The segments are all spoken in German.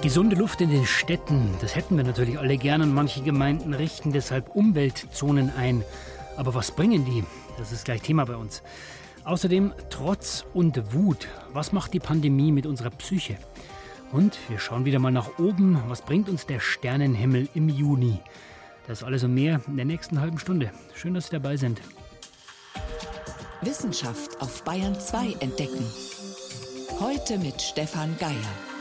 Gesunde Luft in den Städten, das hätten wir natürlich alle gern und manche Gemeinden richten deshalb Umweltzonen ein. Aber was bringen die? Das ist gleich Thema bei uns. Außerdem Trotz und Wut. Was macht die Pandemie mit unserer Psyche? Und wir schauen wieder mal nach oben. Was bringt uns der Sternenhimmel im Juni? Das alles und mehr in der nächsten halben Stunde. Schön, dass Sie dabei sind. Wissenschaft auf Bayern 2 entdecken. Heute mit Stefan Geier.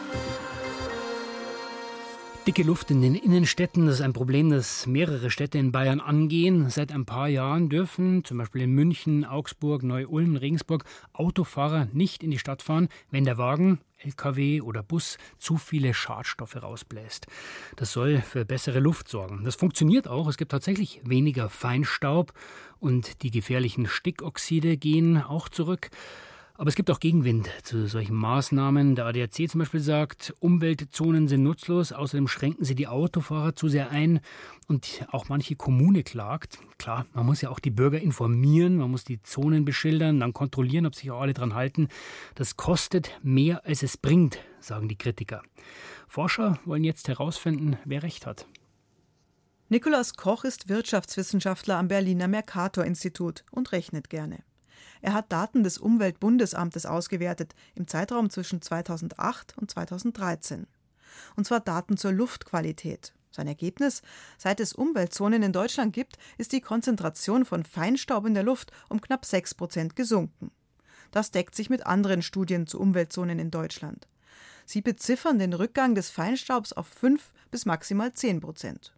Dicke Luft in den Innenstädten, das ist ein Problem, das mehrere Städte in Bayern angehen. Seit ein paar Jahren dürfen zum Beispiel in München, Augsburg, Neu-Ulm, Regensburg Autofahrer nicht in die Stadt fahren, wenn der Wagen, LKW oder Bus zu viele Schadstoffe rausbläst. Das soll für bessere Luft sorgen. Das funktioniert auch. Es gibt tatsächlich weniger Feinstaub und die gefährlichen Stickoxide gehen auch zurück. Aber es gibt auch Gegenwind zu solchen Maßnahmen. Der ADAC zum Beispiel sagt, Umweltzonen sind nutzlos. Außerdem schränken sie die Autofahrer zu sehr ein. Und auch manche Kommune klagt. Klar, man muss ja auch die Bürger informieren. Man muss die Zonen beschildern, dann kontrollieren, ob sich auch alle dran halten. Das kostet mehr, als es bringt, sagen die Kritiker. Forscher wollen jetzt herausfinden, wer recht hat. Nikolaus Koch ist Wirtschaftswissenschaftler am Berliner Mercator-Institut und rechnet gerne. Er hat Daten des Umweltbundesamtes ausgewertet im Zeitraum zwischen 2008 und 2013. Und zwar Daten zur Luftqualität. Sein Ergebnis: Seit es Umweltzonen in Deutschland gibt, ist die Konzentration von Feinstaub in der Luft um knapp 6% gesunken. Das deckt sich mit anderen Studien zu Umweltzonen in Deutschland. Sie beziffern den Rückgang des Feinstaubs auf 5 bis maximal 10%.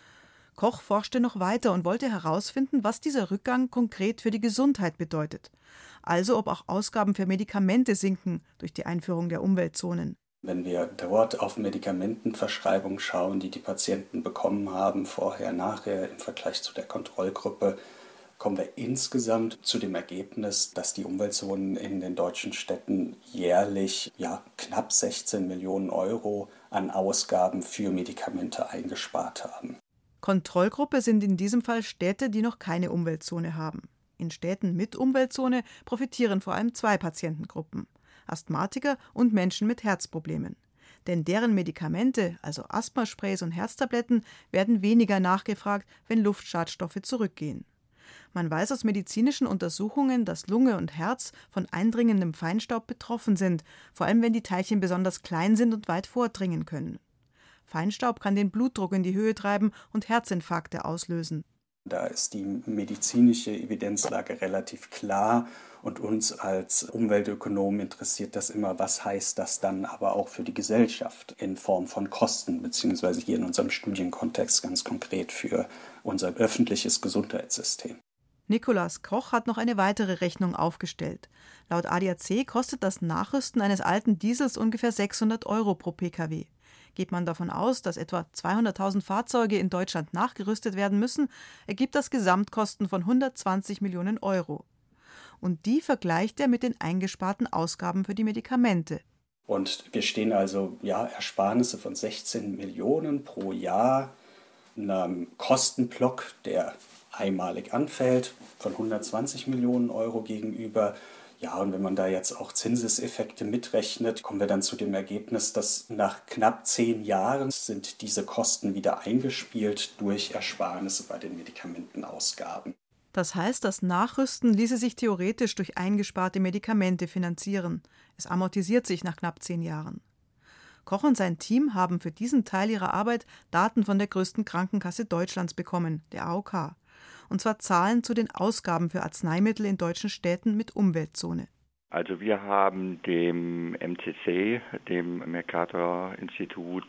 Koch forschte noch weiter und wollte herausfinden, was dieser Rückgang konkret für die Gesundheit bedeutet. Also ob auch Ausgaben für Medikamente sinken durch die Einführung der Umweltzonen. Wenn wir dort auf Medikamentenverschreibungen schauen, die die Patienten bekommen haben, vorher, nachher, im Vergleich zu der Kontrollgruppe, kommen wir insgesamt zu dem Ergebnis, dass die Umweltzonen in den deutschen Städten jährlich knapp 16 Millionen Euro an Ausgaben für Medikamente eingespart haben. Kontrollgruppe sind in diesem Fall Städte, die noch keine Umweltzone haben. In Städten mit Umweltzone profitieren vor allem 2 Patientengruppen: Asthmatiker und Menschen mit Herzproblemen. Denn deren Medikamente, also Asthmasprays und Herztabletten, werden weniger nachgefragt, wenn Luftschadstoffe zurückgehen. Man weiß aus medizinischen Untersuchungen, dass Lunge und Herz von eindringendem Feinstaub betroffen sind, vor allem wenn die Teilchen besonders klein sind und weit vordringen können. Feinstaub kann den Blutdruck in die Höhe treiben und Herzinfarkte auslösen. Da ist die medizinische Evidenzlage relativ klar und uns als Umweltökonomen interessiert das immer, was heißt das dann aber auch für die Gesellschaft in Form von Kosten, beziehungsweise hier in unserem Studienkontext ganz konkret für unser öffentliches Gesundheitssystem. Nikolaus Koch hat noch eine weitere Rechnung aufgestellt. Laut ADAC kostet das Nachrüsten eines alten Diesels ungefähr 600 Euro pro Pkw. Geht man davon aus, dass etwa 200.000 Fahrzeuge in Deutschland nachgerüstet werden müssen, ergibt das Gesamtkosten von 120 Millionen Euro. Und die vergleicht er mit den eingesparten Ausgaben für die Medikamente. Und wir stehen also Ersparnisse von 16 Millionen pro Jahr, einem Kostenblock, der einmalig anfällt, von 120 Millionen Euro gegenüber. Ja, und wenn man da jetzt auch Zinseseffekte mitrechnet, kommen wir dann zu dem Ergebnis, dass nach knapp 10 Jahren sind diese Kosten wieder eingespielt durch Ersparnisse bei den Medikamentenausgaben. Das heißt, das Nachrüsten ließe sich theoretisch durch eingesparte Medikamente finanzieren. Es amortisiert sich nach knapp 10 Jahren. Koch und sein Team haben für diesen Teil ihrer Arbeit Daten von der größten Krankenkasse Deutschlands bekommen, der AOK. Und zwar Zahlen zu den Ausgaben für Arzneimittel in deutschen Städten mit Umweltzone. Also wir haben dem MCC, dem Mercator-Institut,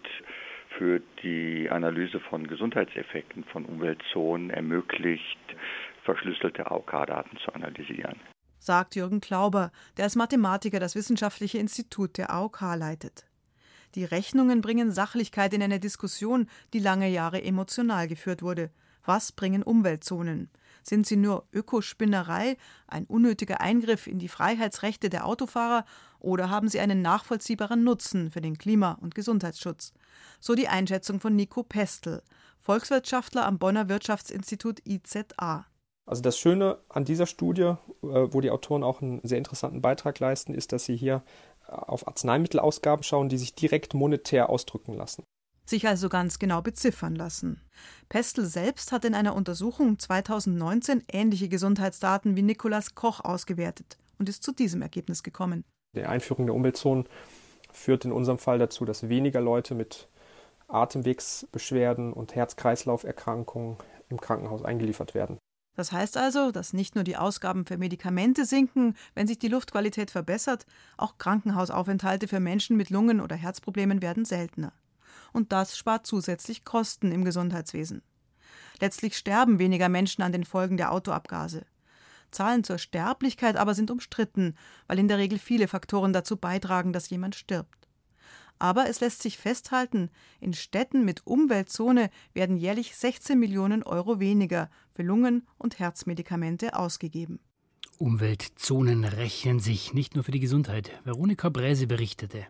für die Analyse von Gesundheitseffekten von Umweltzonen ermöglicht, verschlüsselte AOK-Daten zu analysieren. Sagt Jürgen Klauber, der als Mathematiker das wissenschaftliche Institut der AOK leitet. Die Rechnungen bringen Sachlichkeit in eine Diskussion, die lange Jahre emotional geführt wurde. Was bringen Umweltzonen? Sind sie nur Ökospinnerei, ein unnötiger Eingriff in die Freiheitsrechte der Autofahrer, oder haben sie einen nachvollziehbaren Nutzen für den Klima- und Gesundheitsschutz? So die Einschätzung von Nico Pestel, Volkswirtschaftler am Bonner Wirtschaftsinstitut IZA. Also das Schöne an dieser Studie, wo die Autoren auch einen sehr interessanten Beitrag leisten, ist, dass sie hier auf Arzneimittelausgaben schauen, die sich direkt monetär ausdrücken lassen. Sich also ganz genau beziffern lassen. Pestel selbst hat in einer Untersuchung 2019 ähnliche Gesundheitsdaten wie Nikolaus Koch ausgewertet und ist zu diesem Ergebnis gekommen. Die Einführung der Umweltzonen führt in unserem Fall dazu, dass weniger Leute mit Atemwegsbeschwerden und Herz-Kreislauf-Erkrankungen im Krankenhaus eingeliefert werden. Das heißt also, dass nicht nur die Ausgaben für Medikamente sinken, wenn sich die Luftqualität verbessert, auch Krankenhausaufenthalte für Menschen mit Lungen- oder Herzproblemen werden seltener. Und das spart zusätzlich Kosten im Gesundheitswesen. Letztlich sterben weniger Menschen an den Folgen der Autoabgase. Zahlen zur Sterblichkeit aber sind umstritten, weil in der Regel viele Faktoren dazu beitragen, dass jemand stirbt. Aber es lässt sich festhalten, in Städten mit Umweltzone werden jährlich 16 Millionen Euro weniger für Lungen- und Herzmedikamente ausgegeben. Umweltzonen rechnen sich nicht nur für die Gesundheit. Veronika Bräse berichtete.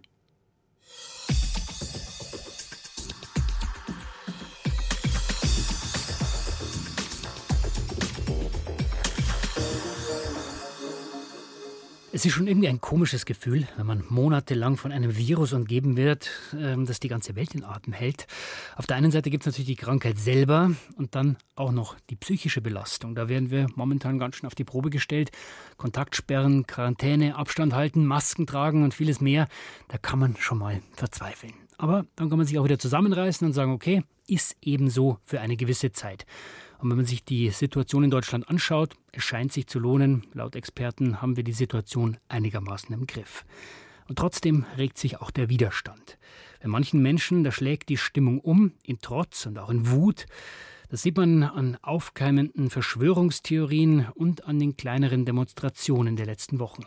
Es ist schon irgendwie ein komisches Gefühl, wenn man monatelang von einem Virus umgeben wird, das die ganze Welt in Atem hält. Auf der einen Seite gibt es natürlich die Krankheit selber und dann auch noch die psychische Belastung. Da werden wir momentan ganz schön auf die Probe gestellt. Kontaktsperren, Quarantäne, Abstand halten, Masken tragen und vieles mehr. Da kann man schon mal verzweifeln. Aber dann kann man sich auch wieder zusammenreißen und sagen, okay, ist eben so für eine gewisse Zeit. Und wenn man sich die Situation in Deutschland anschaut, es scheint sich zu lohnen. Laut Experten haben wir die Situation einigermaßen im Griff. Und trotzdem regt sich auch der Widerstand. Bei manchen Menschen, da schlägt die Stimmung um, in Trotz und auch in Wut. Das sieht man an aufkeimenden Verschwörungstheorien und an den kleineren Demonstrationen der letzten Wochen.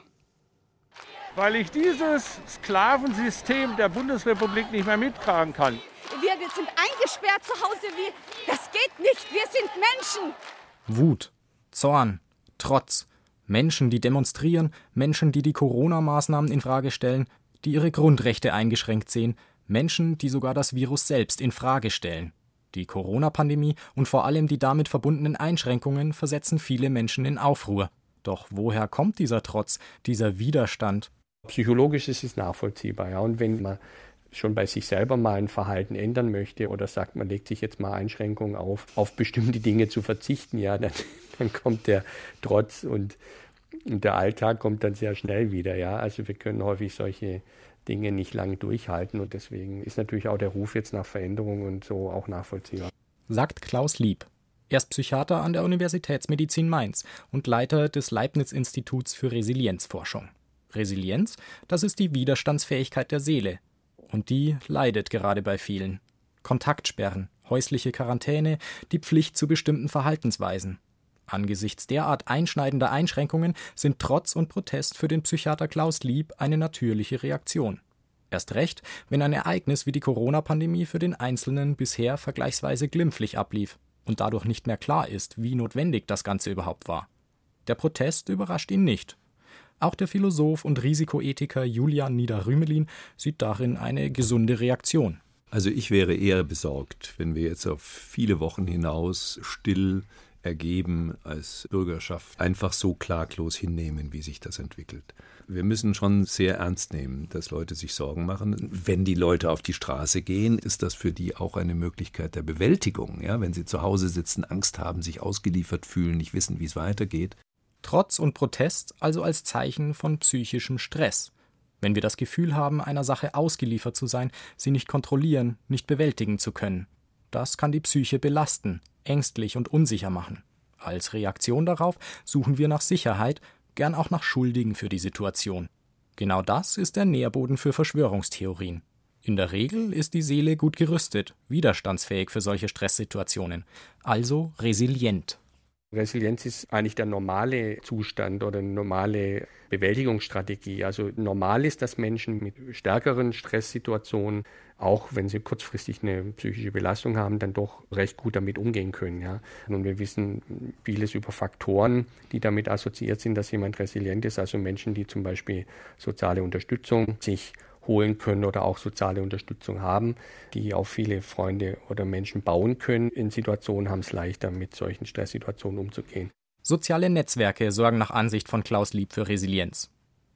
Weil ich dieses Sklavensystem der Bundesrepublik nicht mehr mittragen kann. Wir sind eingesperrt zu Hause. Das geht nicht. Wir sind Menschen. Wut, Zorn, Trotz. Menschen, die demonstrieren, Menschen, die die Corona-Maßnahmen infrage stellen, die ihre Grundrechte eingeschränkt sehen, Menschen, die sogar das Virus selbst infrage stellen. Die Corona-Pandemie und vor allem die damit verbundenen Einschränkungen versetzen viele Menschen in Aufruhr. Doch woher kommt dieser Trotz, dieser Widerstand? Psychologisch ist es nachvollziehbar. Ja. Und wenn man schon bei sich selber mal ein Verhalten ändern möchte oder sagt, man legt sich jetzt mal Einschränkungen auf bestimmte Dinge zu verzichten, ja, dann kommt der Trotz und der Alltag kommt dann sehr schnell wieder. Ja. Also wir können häufig solche Dinge nicht lang durchhalten und deswegen ist natürlich auch der Ruf jetzt nach Veränderung und so auch nachvollziehbar. Sagt Klaus Lieb. Er ist Psychiater an der Universitätsmedizin Mainz und Leiter des Leibniz-Instituts für Resilienzforschung. Resilienz, das ist die Widerstandsfähigkeit der Seele. Und die leidet gerade bei vielen. Kontaktsperren, häusliche Quarantäne, die Pflicht zu bestimmten Verhaltensweisen. Angesichts derart einschneidender Einschränkungen sind Trotz und Protest für den Psychiater Klaus Lieb eine natürliche Reaktion. Erst recht, wenn ein Ereignis wie die Corona-Pandemie für den Einzelnen bisher vergleichsweise glimpflich ablief und dadurch nicht mehr klar ist, wie notwendig das Ganze überhaupt war. Der Protest überrascht ihn nicht. Auch der Philosoph und Risikoethiker Julian Nieder-Rümelin sieht darin eine gesunde Reaktion. Also ich wäre eher besorgt, wenn wir jetzt auf viele Wochen hinaus still ergeben als Bürgerschaft einfach so klaglos hinnehmen, wie sich das entwickelt. Wir müssen schon sehr ernst nehmen, dass Leute sich Sorgen machen. Wenn die Leute auf die Straße gehen, ist das für die auch eine Möglichkeit der Bewältigung. Ja? Wenn sie zu Hause sitzen, Angst haben, sich ausgeliefert fühlen, nicht wissen, wie es weitergeht. Trotz und Protest also als Zeichen von psychischem Stress. Wenn wir das Gefühl haben, einer Sache ausgeliefert zu sein, sie nicht kontrollieren, nicht bewältigen zu können. Das kann die Psyche belasten, ängstlich und unsicher machen. Als Reaktion darauf suchen wir nach Sicherheit, gern auch nach Schuldigen für die Situation. Genau das ist der Nährboden für Verschwörungstheorien. In der Regel ist die Seele gut gerüstet, widerstandsfähig für solche Stresssituationen, also resilient. Resilienz ist eigentlich der normale Zustand oder eine normale Bewältigungsstrategie. Also normal ist, dass Menschen mit stärkeren Stresssituationen, auch wenn sie kurzfristig eine psychische Belastung haben, dann doch recht gut damit umgehen können. Ja. Und wir wissen vieles über Faktoren, die damit assoziiert sind, dass jemand resilient ist. Also Menschen, die zum Beispiel soziale Unterstützung sich holen können oder auch soziale Unterstützung haben, die auf viele Freunde oder Menschen bauen können in Situationen, haben es leichter, mit solchen Stresssituationen umzugehen. Soziale Netzwerke sorgen nach Ansicht von Klaus Lieb für Resilienz.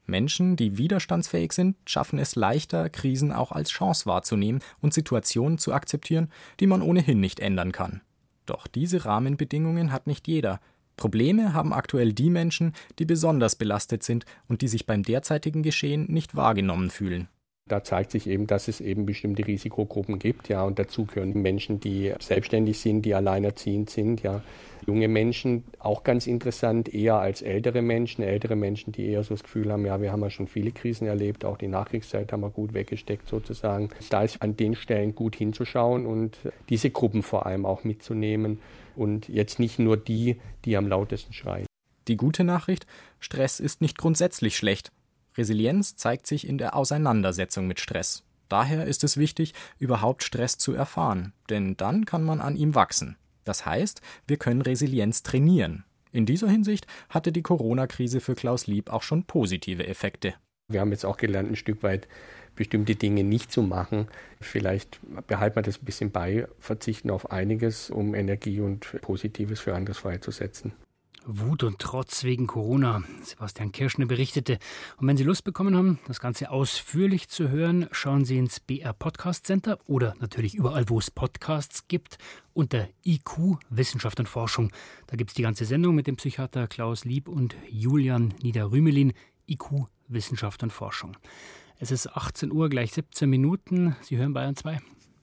Menschen, die widerstandsfähig sind, schaffen es leichter, Krisen auch als Chance wahrzunehmen und Situationen zu akzeptieren, die man ohnehin nicht ändern kann. Doch diese Rahmenbedingungen hat nicht jeder. Probleme haben aktuell die Menschen, die besonders belastet sind und die sich beim derzeitigen Geschehen nicht wahrgenommen fühlen. Da zeigt sich eben, dass es eben bestimmte Risikogruppen gibt, ja, und dazu gehören Menschen, die selbstständig sind, die alleinerziehend sind, ja. Junge Menschen, auch ganz interessant, eher als ältere Menschen, die eher so das Gefühl haben, ja, wir haben ja schon viele Krisen erlebt, auch die Nachkriegszeit haben wir gut weggesteckt sozusagen. Da ist an den Stellen gut hinzuschauen und diese Gruppen vor allem auch mitzunehmen und jetzt nicht nur die am lautesten schreien. Die gute Nachricht: Stress ist nicht grundsätzlich schlecht. Resilienz zeigt sich in der Auseinandersetzung mit Stress. Daher ist es wichtig, überhaupt Stress zu erfahren, denn dann kann man an ihm wachsen. Das heißt, wir können Resilienz trainieren. In dieser Hinsicht hatte die Corona-Krise für Klaus Lieb auch schon positive Effekte. Wir haben jetzt auch gelernt, ein Stück weit bestimmte Dinge nicht zu machen. Vielleicht behalten wir das ein bisschen bei, verzichten auf einiges, um Energie und Positives für anderes freizusetzen. Wut und Trotz wegen Corona. Sebastian Kirschner berichtete. Und wenn Sie Lust bekommen haben, das Ganze ausführlich zu hören, schauen Sie ins BR Podcast Center oder natürlich überall, wo es Podcasts gibt, unter IQ Wissenschaft und Forschung. Da gibt es die ganze Sendung mit dem Psychiater Klaus Lieb und Julian Nieder-Rümelin. IQ Wissenschaft und Forschung. Es ist 18 Uhr, gleich 17 Minuten. Sie hören Bayern 2.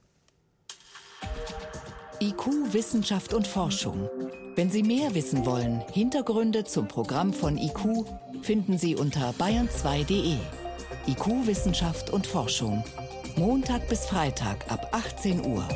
IQ Wissenschaft und Forschung. Wenn Sie mehr wissen wollen, Hintergründe zum Programm von IQ finden Sie unter bayern2.de. IQ Wissenschaft und Forschung. Montag bis Freitag ab 18 Uhr.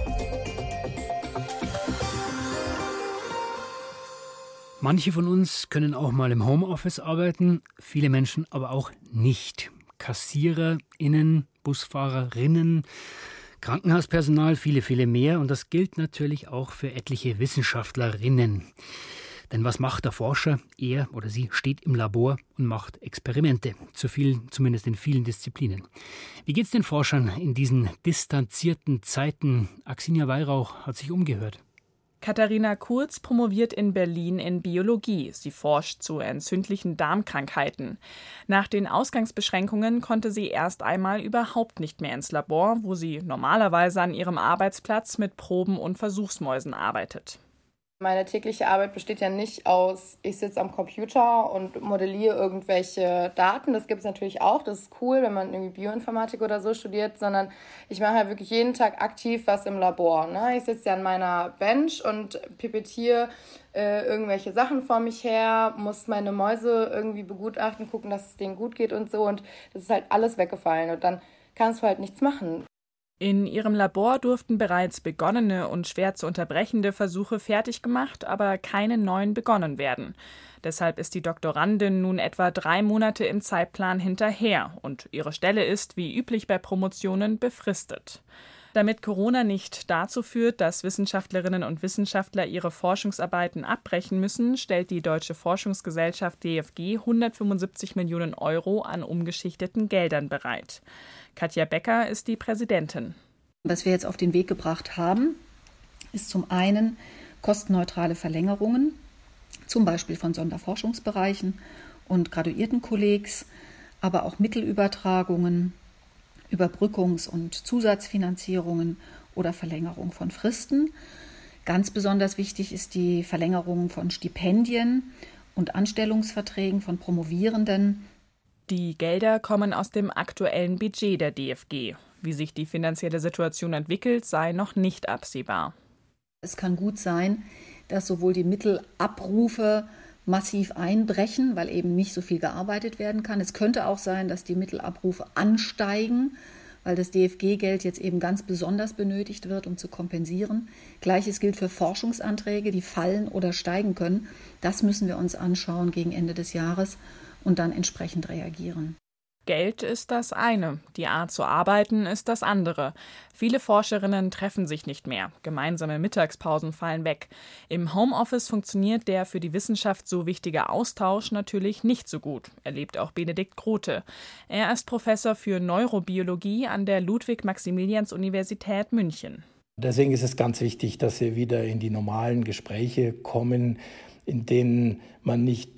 Manche von uns können auch mal im Homeoffice arbeiten, viele Menschen aber auch nicht. KassiererInnen, BusfahrerInnen, Krankenhauspersonal, viele mehr. Und das gilt natürlich auch für etliche WissenschaftlerInnen. Denn was macht der Forscher? Er oder sie steht im Labor und macht Experimente. Zumindest in vielen Disziplinen. Wie geht's den Forschern in diesen distanzierten Zeiten? Axinia Weihrauch hat sich umgehört. Katharina Kurz promoviert in Berlin in Biologie. Sie forscht zu entzündlichen Darmkrankheiten. Nach den Ausgangsbeschränkungen konnte sie erst einmal überhaupt nicht mehr ins Labor, wo sie normalerweise an ihrem Arbeitsplatz mit Proben und Versuchsmäusen arbeitet. Meine tägliche Arbeit besteht ja nicht aus, ich sitze am Computer und modelliere irgendwelche Daten. Das gibt es natürlich auch, das ist cool, wenn man irgendwie Bioinformatik oder so studiert, sondern ich mache halt wirklich jeden Tag aktiv was im Labor. Ne? Ich sitze ja an meiner Bench und pipettiere irgendwelche Sachen vor mich her, muss meine Mäuse irgendwie begutachten, gucken, dass es denen gut geht und so. Und das ist halt alles weggefallen und dann kannst du halt nichts machen. In ihrem Labor durften bereits begonnene und schwer zu unterbrechende Versuche fertig gemacht, aber keine neuen begonnen werden. Deshalb ist die Doktorandin nun etwa 3 Monate im Zeitplan hinterher und ihre Stelle ist, wie üblich bei Promotionen, befristet. Damit Corona nicht dazu führt, dass Wissenschaftlerinnen und Wissenschaftler ihre Forschungsarbeiten abbrechen müssen, stellt die Deutsche Forschungsgesellschaft DFG 175 Millionen Euro an umgeschichteten Geldern bereit. Katja Becker ist die Präsidentin. Was wir jetzt auf den Weg gebracht haben, ist zum einen kostenneutrale Verlängerungen, zum Beispiel von Sonderforschungsbereichen und Graduiertenkollegs, aber auch Mittelübertragungen, Überbrückungs- und Zusatzfinanzierungen oder Verlängerung von Fristen. Ganz besonders wichtig ist die Verlängerung von Stipendien und Anstellungsverträgen von Promovierenden. Die Gelder kommen aus dem aktuellen Budget der DFG. Wie sich die finanzielle Situation entwickelt, sei noch nicht absehbar. Es kann gut sein, dass sowohl die Mittelabrufe massiv einbrechen, weil eben nicht so viel gearbeitet werden kann. Es könnte auch sein, dass die Mittelabrufe ansteigen, weil das DFG-Geld jetzt eben ganz besonders benötigt wird, um zu kompensieren. Gleiches gilt für Forschungsanträge, die fallen oder steigen können. Das müssen wir uns anschauen gegen Ende des Jahres und dann entsprechend reagieren. Geld ist das eine, die Art zu arbeiten ist das andere. Viele Forscherinnen treffen sich nicht mehr. Gemeinsame Mittagspausen fallen weg. Im Homeoffice funktioniert der für die Wissenschaft so wichtige Austausch natürlich nicht so gut, erlebt auch Benedikt Grote. Er ist Professor für Neurobiologie an der Ludwig-Maximilians-Universität München. Deswegen ist es ganz wichtig, dass wir wieder in die normalen Gespräche kommen, in denen man nicht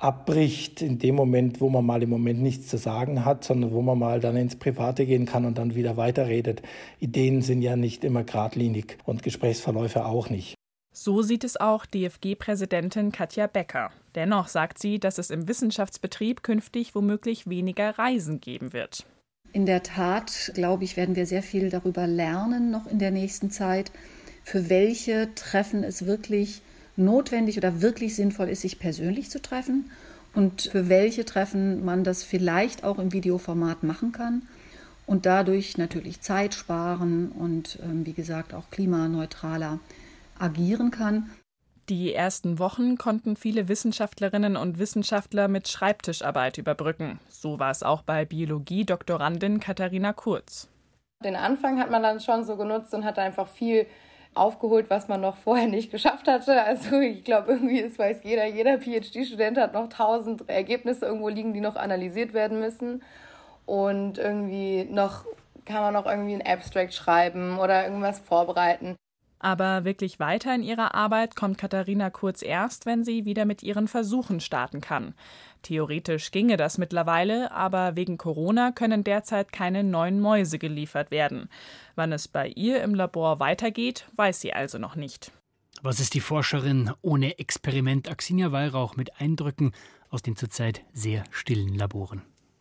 abbricht in dem Moment, wo man mal im Moment nichts zu sagen hat, sondern wo man mal dann ins Private gehen kann und dann wieder weiterredet. Ideen sind ja nicht immer geradlinig und Gesprächsverläufe auch nicht. So sieht es auch DFG-Präsidentin Katja Becker. Dennoch sagt sie, dass es im Wissenschaftsbetrieb künftig womöglich weniger Reisen geben wird. In der Tat, glaube ich, werden wir sehr viel darüber lernen noch in der nächsten Zeit, für welche Treffen es wirklich notwendig oder wirklich sinnvoll ist, sich persönlich zu treffen und für welche Treffen man das vielleicht auch im Videoformat machen kann und dadurch natürlich Zeit sparen und wie gesagt auch klimaneutraler agieren kann. Die ersten Wochen konnten viele Wissenschaftlerinnen und Wissenschaftler mit Schreibtischarbeit überbrücken. So war es auch bei Biologie-Doktorandin Katharina Kurz. Den Anfang hat man dann schon so genutzt und hat einfach viel aufgeholt, was man noch vorher nicht geschafft hatte. Also ich glaube, irgendwie, das weiß jeder PhD-Student hat noch 1000 Ergebnisse irgendwo liegen, die noch analysiert werden müssen. Und irgendwie kann man noch irgendwie ein Abstract schreiben oder irgendwas vorbereiten. Aber wirklich weiter in ihrer Arbeit kommt Katharina Kurz erst, wenn sie wieder mit ihren Versuchen starten kann. Theoretisch ginge das mittlerweile, aber wegen Corona können derzeit keine neuen Mäuse geliefert werden. Wann es bei ihr im Labor weitergeht, weiß sie also noch nicht. Was ist die Forscherin ohne Experiment Axinia Weihrauch mit Eindrücken aus den zurzeit sehr stillen Laboren?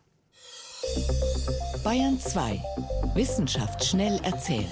Bayern 2. Wissenschaft schnell erzählt.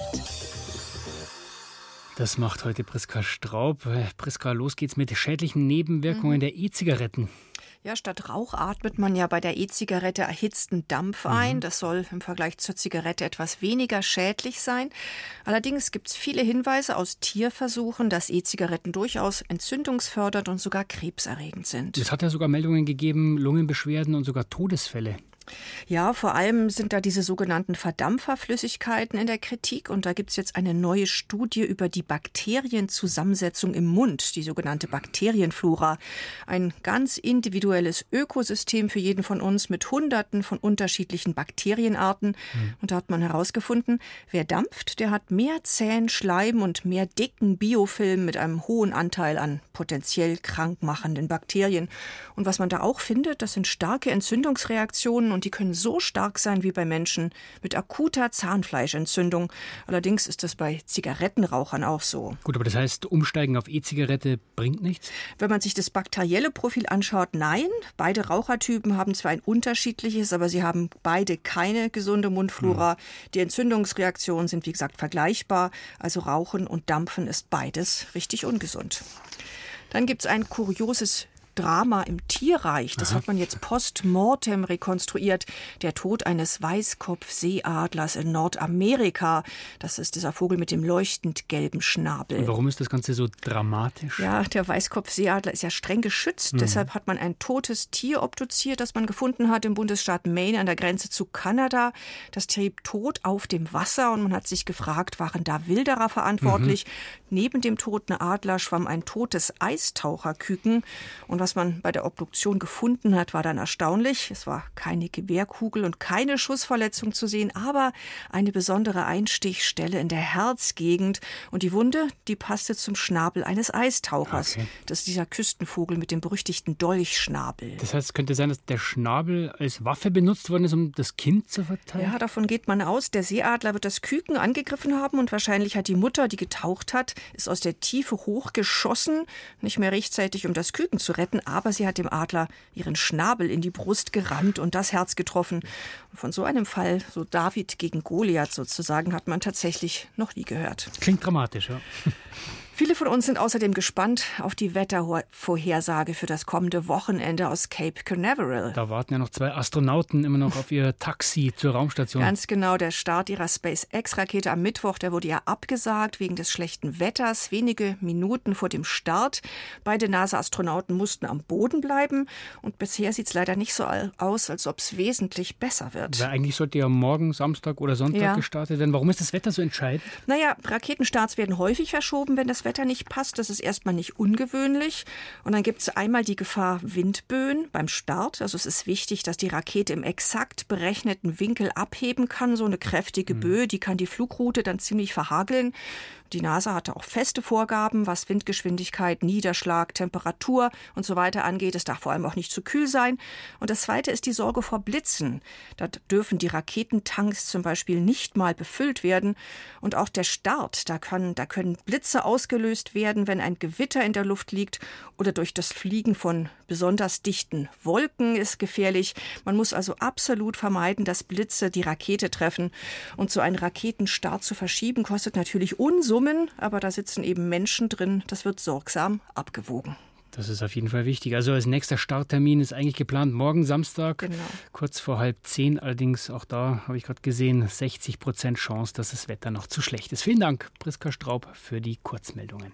Das macht heute Priska Straub. Priska, los geht's mit schädlichen Nebenwirkungen der E-Zigaretten. Ja, statt Rauch atmet man ja bei der E-Zigarette erhitzten Dampf ein. Das soll im Vergleich zur Zigarette etwas weniger schädlich sein. Allerdings gibt es viele Hinweise aus Tierversuchen, dass E-Zigaretten durchaus entzündungsfördernd und sogar krebserregend sind. Es hat ja sogar Meldungen gegeben, Lungenbeschwerden und sogar Todesfälle. Ja, vor allem sind da diese sogenannten Verdampferflüssigkeiten in der Kritik. Und da gibt es jetzt eine neue Studie über die Bakterienzusammensetzung im Mund, die sogenannte Bakterienflora. Ein ganz individuelles Ökosystem für jeden von uns mit Hunderten von unterschiedlichen Bakterienarten. Und da hat man herausgefunden, wer dampft, der hat mehr zähen Schleim und mehr dicken Biofilm mit einem hohen Anteil an potenziell krankmachenden Bakterien. Und was man da auch findet, das sind starke Entzündungsreaktionen. Und die können so stark sein wie bei Menschen mit akuter Zahnfleischentzündung. Allerdings ist das bei Zigarettenrauchern auch so. Gut, aber das heißt, Umsteigen auf E-Zigarette bringt nichts? Wenn man sich das bakterielle Profil anschaut, nein. Beide Rauchertypen haben zwar ein unterschiedliches, aber sie haben beide keine gesunde Mundflora. Die Entzündungsreaktionen sind, wie gesagt, vergleichbar. Also Rauchen und Dampfen ist beides richtig ungesund. Dann gibt es ein kurioses Drama im Tierreich. Das hat man jetzt post-mortem rekonstruiert. Der Tod eines Weißkopfseeadlers in Nordamerika. Das ist dieser Vogel mit dem leuchtend gelben Schnabel. Und warum ist das Ganze so dramatisch? Ja, der Weißkopfseeadler ist ja streng geschützt. Deshalb hat man ein totes Tier obduziert, das man gefunden hat im Bundesstaat Maine an der Grenze zu Kanada. Das trieb tot auf dem Wasser und man hat sich gefragt, waren da Wilderer verantwortlich? Neben dem toten Adler schwamm ein totes Eistaucherküken. Und was man bei der Obduktion gefunden hat, war dann erstaunlich. Es war keine Gewehrkugel und keine Schussverletzung zu sehen, aber eine besondere Einstichstelle in der Herzgegend. Und die Wunde, die passte zum Schnabel eines Eistauchers. Okay. Das ist dieser Küstenvogel mit dem berüchtigten Dolchschnabel. Das heißt, es könnte sein, dass der Schnabel als Waffe benutzt worden ist, um das Kind zu verteilen? Ja, davon geht man aus. Der Seeadler wird das Küken angegriffen haben und wahrscheinlich hat die Mutter, die getaucht hat, ist aus der Tiefe hochgeschossen, nicht mehr rechtzeitig, um das Küken zu retten. Aber sie hat dem Adler ihren Schnabel in die Brust gerammt und das Herz getroffen. Und von so einem Fall, so David gegen Goliath sozusagen, hat man tatsächlich noch nie gehört. Klingt dramatisch, ja. Viele von uns sind außerdem gespannt auf die Wettervorhersage für das kommende Wochenende aus Cape Canaveral. Da warten ja noch 2 Astronauten immer noch auf ihr Taxi zur Raumstation. Ganz genau, der Start ihrer SpaceX-Rakete am Mittwoch, der wurde ja abgesagt wegen des schlechten Wetters, wenige Minuten vor dem Start. Beide NASA-Astronauten mussten am Boden bleiben und bisher sieht es leider nicht so aus, als ob es wesentlich besser wird. Weil eigentlich sollte ja morgen, Samstag oder Sonntag gestartet werden. Warum ist das Wetter so entscheidend? Naja, Raketenstarts werden häufig verschoben, wenn das das Wetter nicht passt. Das ist erstmal nicht ungewöhnlich. Und dann gibt es einmal die Gefahr Windböen beim Start. Also es ist wichtig, dass die Rakete im exakt berechneten Winkel abheben kann. So eine kräftige Böe, die kann die Flugroute dann ziemlich verhageln. Die NASA hatte auch feste Vorgaben, was Windgeschwindigkeit, Niederschlag, Temperatur und so weiter angeht. Es darf vor allem auch nicht zu kühl sein. Und das Zweite ist die Sorge vor Blitzen. Da dürfen die Raketentanks zum Beispiel nicht mal befüllt werden. Und auch der Start, da können Blitze ausgelöst werden, wenn ein Gewitter in der Luft liegt oder durch das Fliegen von besonders dichten Wolken ist gefährlich. Man muss also absolut vermeiden, dass Blitze die Rakete treffen. Und so einen Raketenstart zu verschieben, kostet natürlich Unsummen, aber da sitzen eben Menschen drin. Das wird sorgsam abgewogen. Das ist auf jeden Fall wichtig. Also als nächster Starttermin ist eigentlich geplant morgen Samstag, kurz vor 9:30. Allerdings, auch da habe ich gerade gesehen, 60% Chance, dass das Wetter noch zu schlecht ist. Vielen Dank, Priska Straub, für die Kurzmeldungen.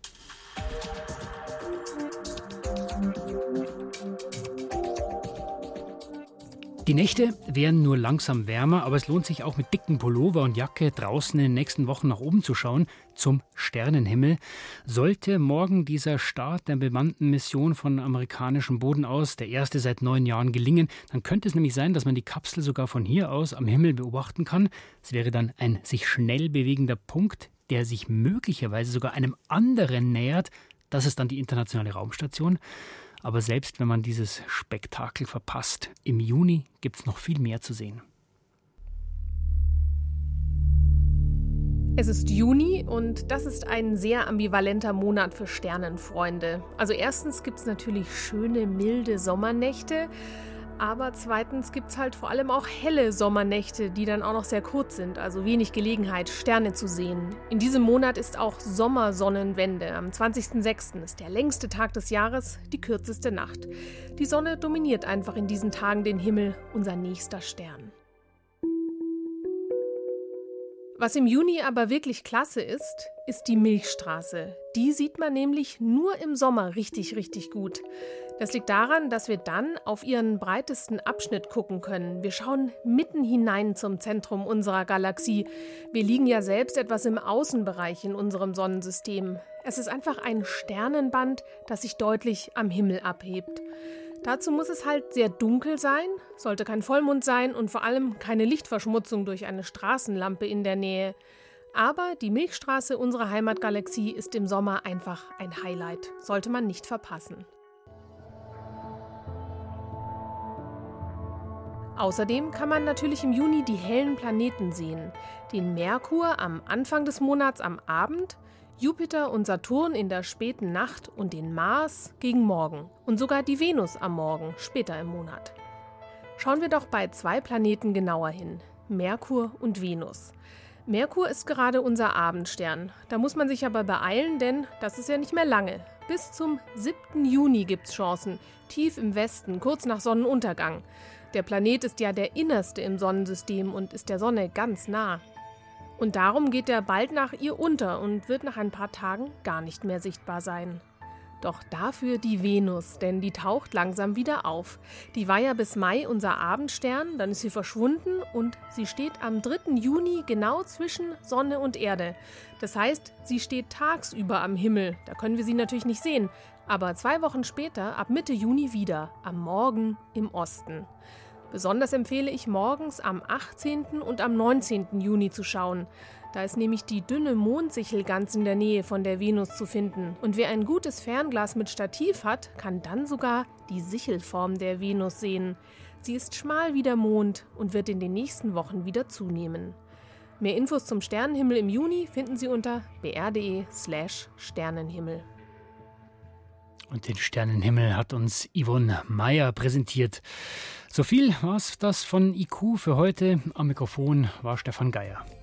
Die Nächte werden nur langsam wärmer, aber es lohnt sich auch mit dicken Pullover und Jacke draußen in den nächsten Wochen nach oben zu schauen, zum Sternenhimmel. Sollte morgen dieser Start der bemannten Mission von amerikanischem Boden aus, der erste seit 9 Jahren, gelingen, dann könnte es nämlich sein, dass man die Kapsel sogar von hier aus am Himmel beobachten kann. Es wäre dann ein sich schnell bewegender Punkt, der sich möglicherweise sogar einem anderen nähert. Das ist dann die internationale Raumstation. Aber selbst wenn man dieses Spektakel verpasst, im Juni gibt es noch viel mehr zu sehen. Es ist Juni und das ist ein sehr ambivalenter Monat für Sternenfreunde. Also erstens gibt es natürlich schöne, milde Sommernächte, aber zweitens gibt es halt vor allem auch helle Sommernächte, die dann auch noch sehr kurz sind, also wenig Gelegenheit, Sterne zu sehen. In diesem Monat ist auch Sommersonnenwende. Am 20.06. ist der längste Tag des Jahres, die kürzeste Nacht. Die Sonne dominiert einfach in diesen Tagen den Himmel, unser nächster Stern. Was im Juni aber wirklich klasse ist die Milchstraße. Die sieht man nämlich nur im Sommer richtig, richtig gut. Das liegt daran, dass wir dann auf ihren breitesten Abschnitt gucken können. Wir schauen mitten hinein zum Zentrum unserer Galaxie. Wir liegen ja selbst etwas im Außenbereich in unserem Sonnensystem. Es ist einfach ein Sternenband, das sich deutlich am Himmel abhebt. Dazu muss es halt sehr dunkel sein, sollte kein Vollmond sein und vor allem keine Lichtverschmutzung durch eine Straßenlampe in der Nähe. Aber die Milchstraße unserer Heimatgalaxie ist im Sommer einfach ein Highlight, sollte man nicht verpassen. Außerdem kann man natürlich im Juni die hellen Planeten sehen. Den Merkur am Anfang des Monats am Abend, Jupiter und Saturn in der späten Nacht und den Mars gegen Morgen. Und sogar die Venus am Morgen, später im Monat. Schauen wir doch bei 2 Planeten genauer hin, Merkur und Venus. Merkur ist gerade unser Abendstern. Da muss man sich aber beeilen, denn das ist ja nicht mehr lange. Bis zum 7. Juni gibt's Chancen, tief im Westen, kurz nach Sonnenuntergang. Der Planet ist ja der innerste im Sonnensystem und ist der Sonne ganz nah. Und darum geht er bald nach ihr unter und wird nach ein paar Tagen gar nicht mehr sichtbar sein. Doch dafür die Venus, denn die taucht langsam wieder auf. Die war ja bis Mai unser Abendstern, dann ist sie verschwunden und sie steht am 3. Juni genau zwischen Sonne und Erde. Das heißt, sie steht tagsüber am Himmel, da können wir sie natürlich nicht sehen, aber 2 Wochen später, ab Mitte Juni wieder, am Morgen im Osten. Besonders empfehle ich morgens am 18. und am 19. Juni zu schauen. Da ist nämlich die dünne Mondsichel ganz in der Nähe von der Venus zu finden. Und wer ein gutes Fernglas mit Stativ hat, kann dann sogar die Sichelform der Venus sehen. Sie ist schmal wie der Mond und wird in den nächsten Wochen wieder zunehmen. Mehr Infos zum Sternenhimmel im Juni finden Sie unter br.de/Sternenhimmel. Und den Sternenhimmel hat uns Yvonne Meyer präsentiert. So viel war's das von IQ für heute. Am Mikrofon war Stefan Geier.